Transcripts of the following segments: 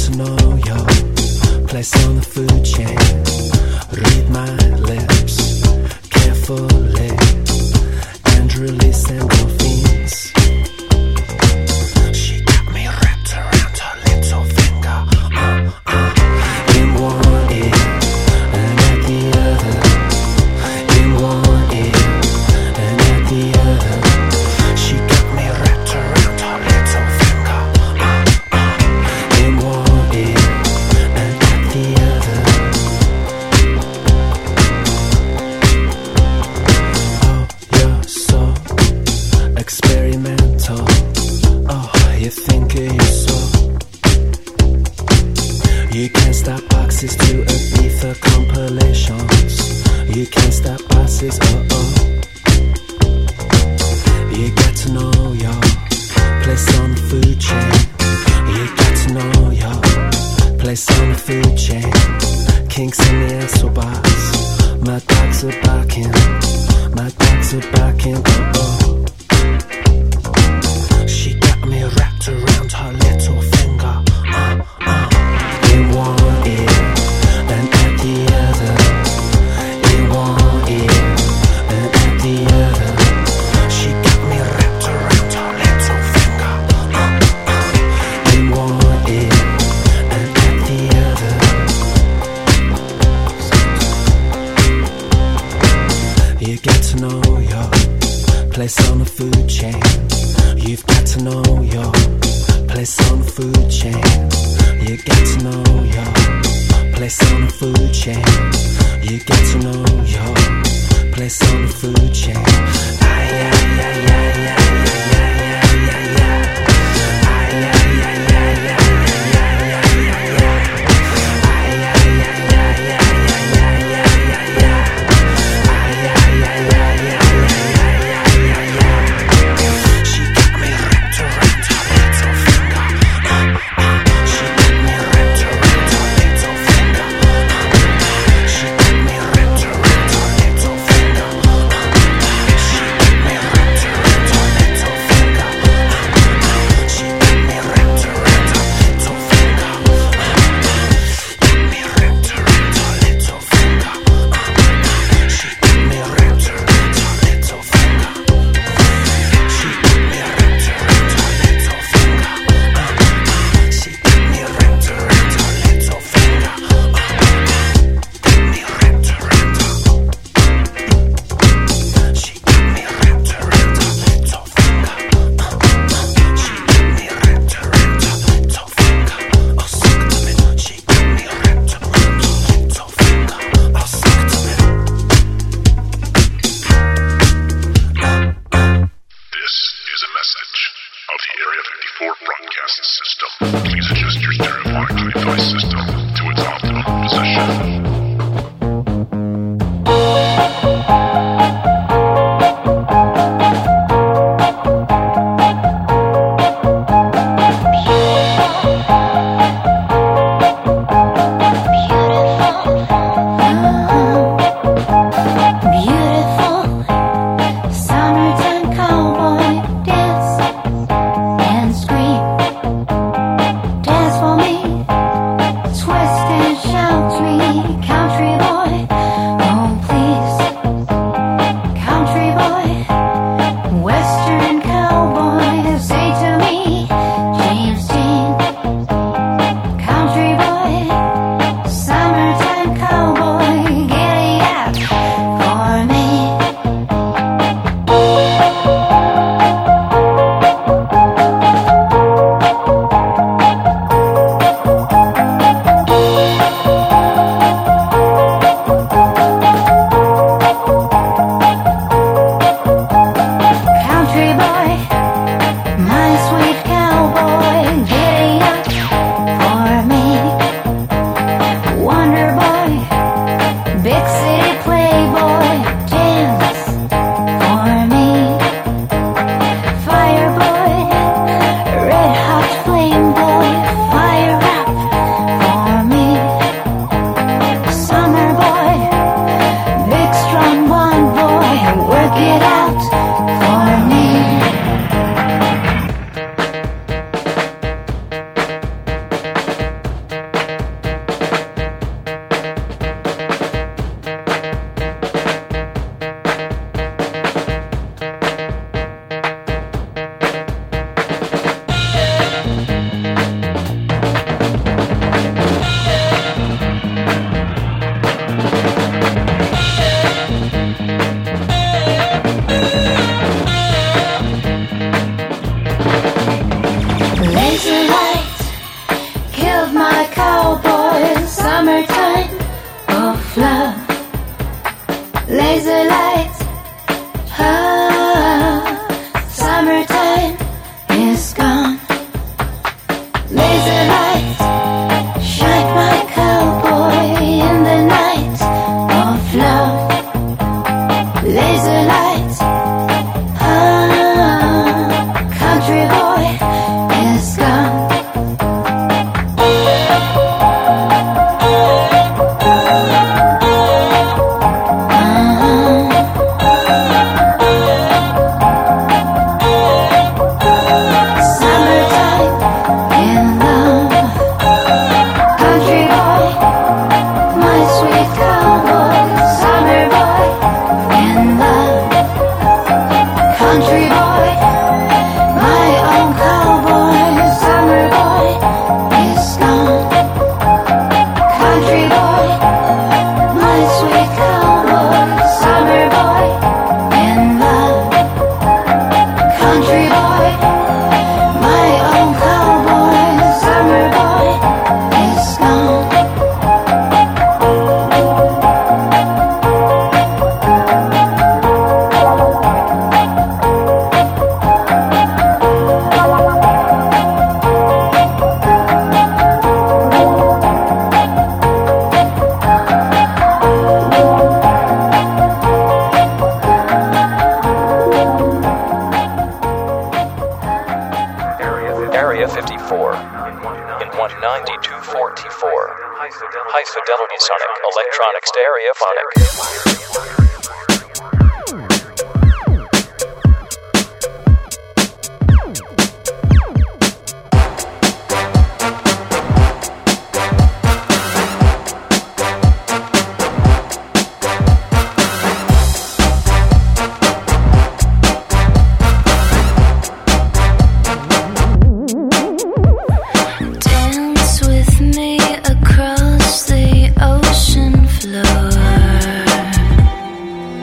to know your place on the food chain. Read my lips carefully and release endorphins. She got me wrapped around her little finger, in one ear and at the other, in one ear and at the other. She got me wrapped around her little finger, in one ear and at the other. Oh, you're so experimental. Oh, you think you're so. You can't stop boxes to Ibiza compilations. You can't stop bosses, You get to know your place on the food chain. You get to know your place on the food chain. Kinks in the asshole box. My dogs are barking. My dogs are barking, She got me wrapped around her little finger, in one ear and at the other, in one ear and at the other. She got me wrapped around her little finger, in one ear and at the other. You get to know your place on the food chain. You've got to know your place on the food chain. You get to know your place on the food chain. You get to know your place on the food chain. Ay, ay, ay, ay, ay, ay, ay, ay, ay. Ay, ay, ay, ay, ay, ay, ay, ay, ay, ay. Ay, ay, ay, ay, ay, ay, ay, ay, ay, ay. Ay, ay, ay, ay, ay, ay, ay, ay, ay. She got me wrapped around her little finger. She got me wrapped around her little finger. She got me wrapped around her little finger. She got me wrapped around. love, laser lights, summertime is gone. Laser lights, shine my cowboy in the night of love. Laser lights, country boy is gone. High fidelity sonic electronics stereophonic. Across the ocean floor.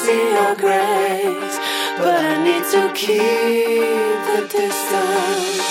see your grace, but I need to keep the distance.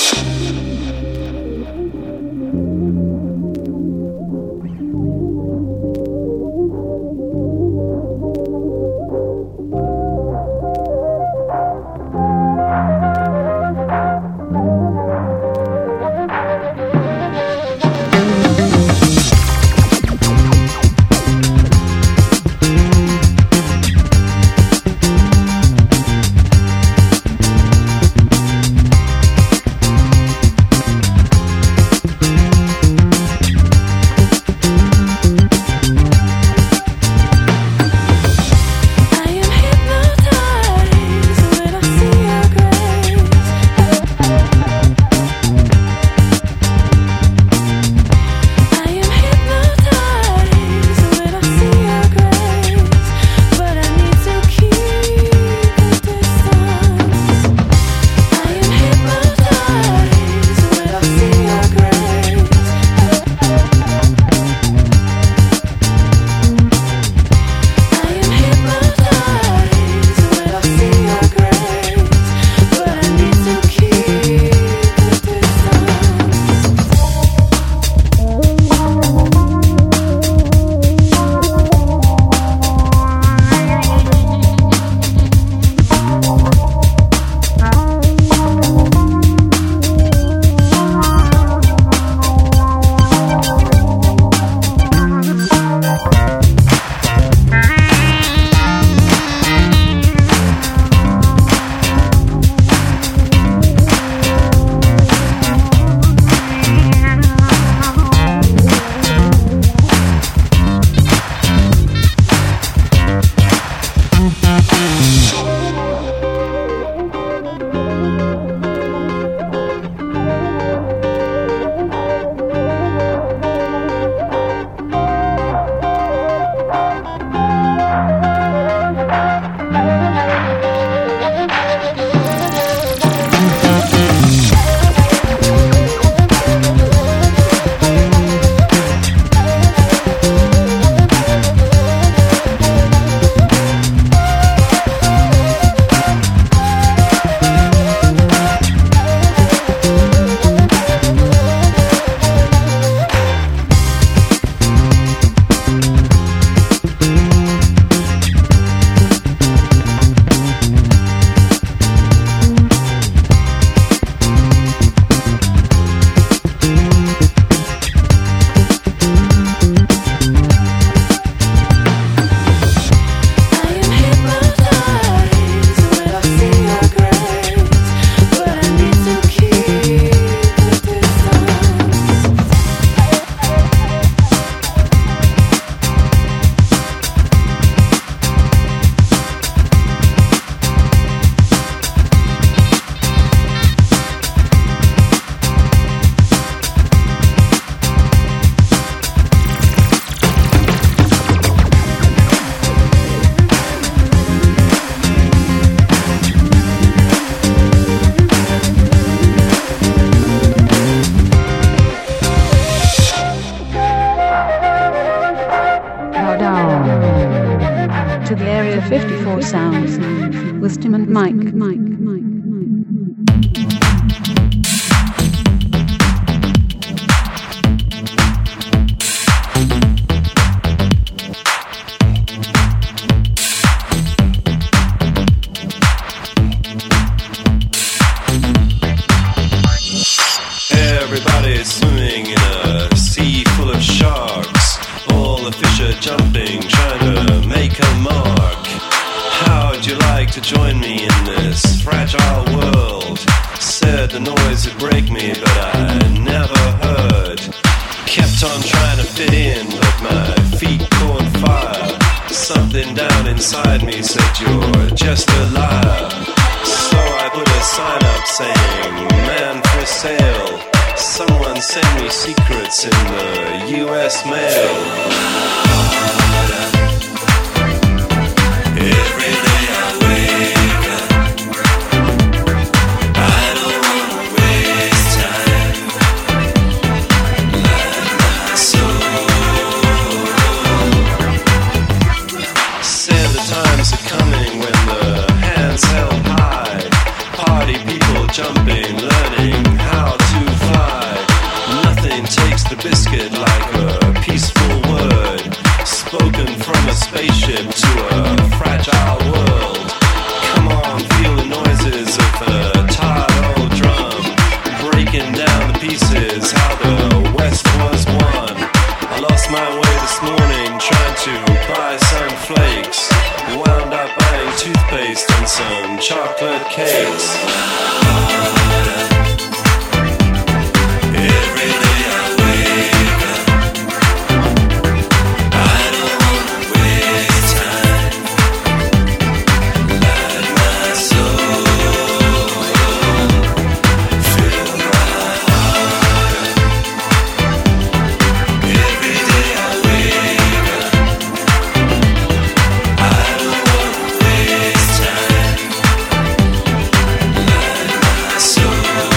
To the Area 54 sounds with Tim and Mike. Everybody's swimming in a sea full of sharks. All the fish are jumping, trying to make a mark. How'd you like to join me in this fragile world? Said the noise would break me, but I never heard. Kept on trying to fit in, but my feet caught fire. Something down inside me said you're just a liar. So I put a sign up saying, man for sale. Someone send me secrets in the US mail. Every day I wake up, I don't wanna waste time. Like my soul. Said the times are biscuit like a peaceful word spoken from a spaceship to a fragile world. Come on, feel the noises of the tired old drum breaking down the pieces, how the West was won. I lost my way this morning trying to buy some flakes, wound up buying toothpaste and some chocolate cakes. Every day I wake up, I don't wanna waste time. Light my soul, fill my heart. Every day I wake up, I don't wanna waste time. Light my soul.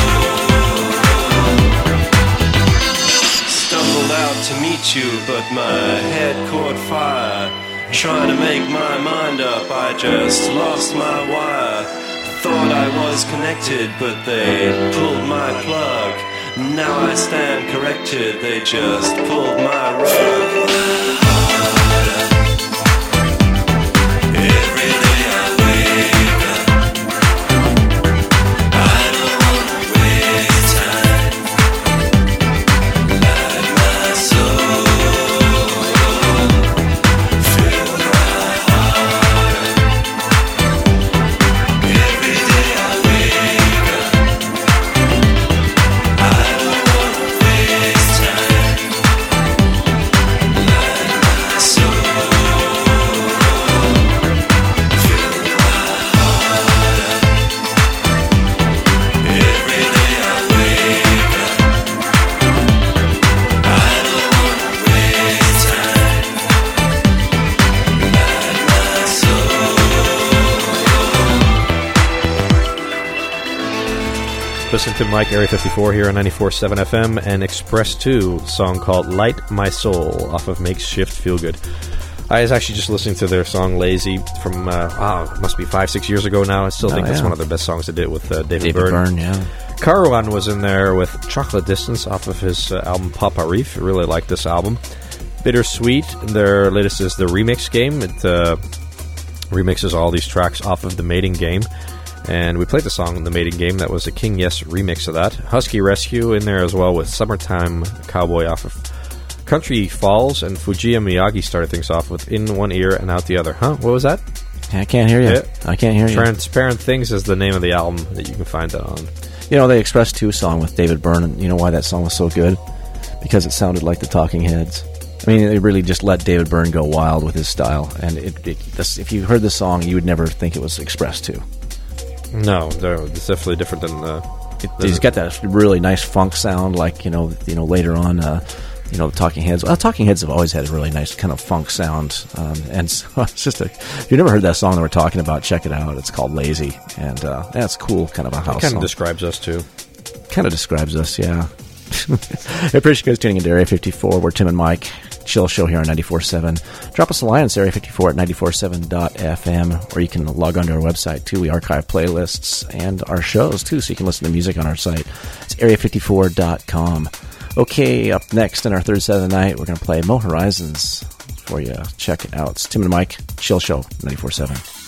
Stumbled out to meet you, but my head caught fire. Trying to make my mind up, I just lost my wire. Thought I was connected, but they pulled my plug. Now I stand corrected, they just pulled my rug. Every day I wake up, I don't wanna waste time. Light my soul, fill my heart. Every day I wake up, I don't wanna waste time. Light my soul, fill my heart. Every day I wake up, I don't wanna waste time. Light my soul. Listen to Mike, Area 54 here on 94.7 FM and Express 2, a song called Light My Soul off of Makeshift Feel Good. I was actually just listening to their song Lazy from, it must be 5-6 years ago now. I still think it's one of their best songs they did with David Byrne. Yeah. Carawan was in there with Chocolate Distance off of his album Papa Reef. I really like this album. Bittersweet, their latest is the Remix Game. It remixes all these tracks off of the Mating Game. And we played the song The Mating Game. That was a King Yes remix of that. Husky Rescue in there as well with Summertime Cowboy off of Country Falls. And Fujiya Miyagi started things off with In One Ear and Out the Other. Huh? What was that? I can't hear you. Yeah. I can't hear you. Transparent Things is the name of the album that you can find that on. You know, they Express 2 song with David Byrne, and you know why that song was so good? Because it sounded like the Talking Heads. I mean, they really just let David Byrne go wild with his style. And if you heard the song, you would never think it was Express 2. No, it's definitely different than He's got that really nice funk sound, like later on, the Talking Heads. Well, Talking Heads have always had a really nice kind of funk sound, and so it's just if you've never heard that song that we're talking about, check it out. It's called Lazy, and that's cool, kind of a house. It kind song. of describes us too. Kind of describes us, yeah. I appreciate you guys tuning into Area 54. We're Tim and Mike. Chill show here on 94.7. Drop us a line at Area 54 at 94.7.fm, or you can log on to our website too. We archive playlists and our shows too, so you can listen to music on our site. It's area54.com. Okay, up next in our third set of the night, we're going to play Mo Horizons for you. Check it out. It's Tim and Mike, Chill show, 94.7.